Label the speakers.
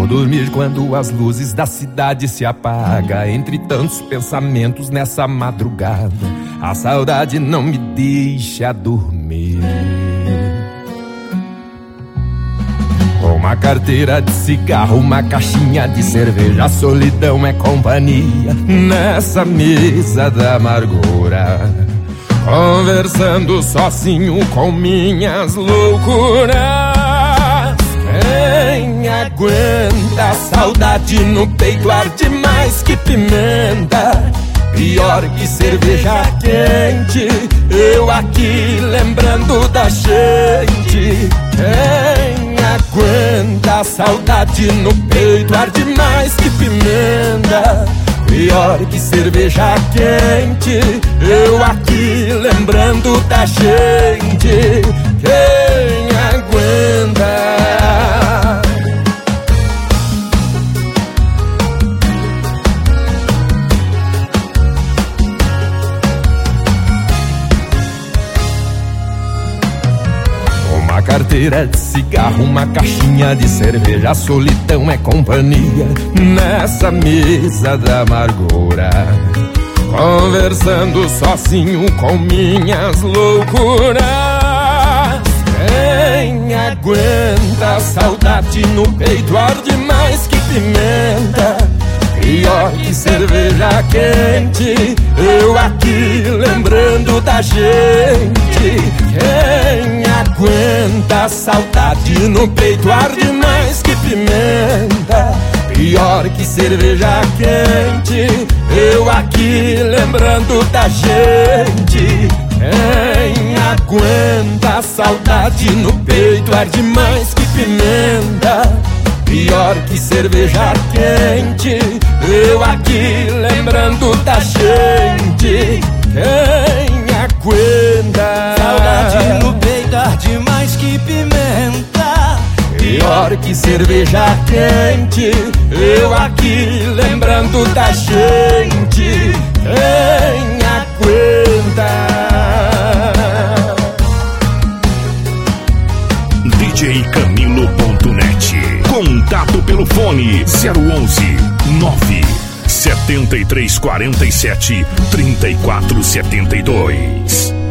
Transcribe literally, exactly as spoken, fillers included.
Speaker 1: Ao dormir, quando as luzes da cidade se apagam, entre tantos pensamentos nessa madrugada, a saudade não me deixa dormir. Uma carteira de cigarro, uma caixinha de cerveja, a solidão é companhia nessa mesa da amargura, conversando sozinho com minhas loucuras. Quem aguenta a saudade no peito arde mais que pimenta, pior que cerveja quente, eu aqui lembrando da gente. Quem aguenta a saudade no peito arde mais que pimenta, pior que cerveja quente, eu aqui lembrando da gente. Quem aguenta? Uma carteira de cigarro, uma caixinha de cerveja, a solidão é companhia nessa mesa da amargura, conversando sozinho com minhas loucuras. Quem aguenta a saudade no peito arde mais que pimenta, pior que cerveja quente, eu aqui lembrando da gente. Quem aguenta a saudade no peito arde mais que pimenta, pior que cerveja quente, eu aqui lembrando da gente. Quem aguenta a saudade no peito arde mais que pimenta, pior que cerveja quente, eu aqui lembrando da gente. Quem aguenta?
Speaker 2: Saudade no peito arde mais que pimenta,
Speaker 1: pior que cerveja quente, eu aqui lembrando da gente. Quem aguenta?
Speaker 3: D J Camilo ponto net. Contato pelo fone zero onze nove setenta e três quarenta e sete trinta e quatro setenta e dois.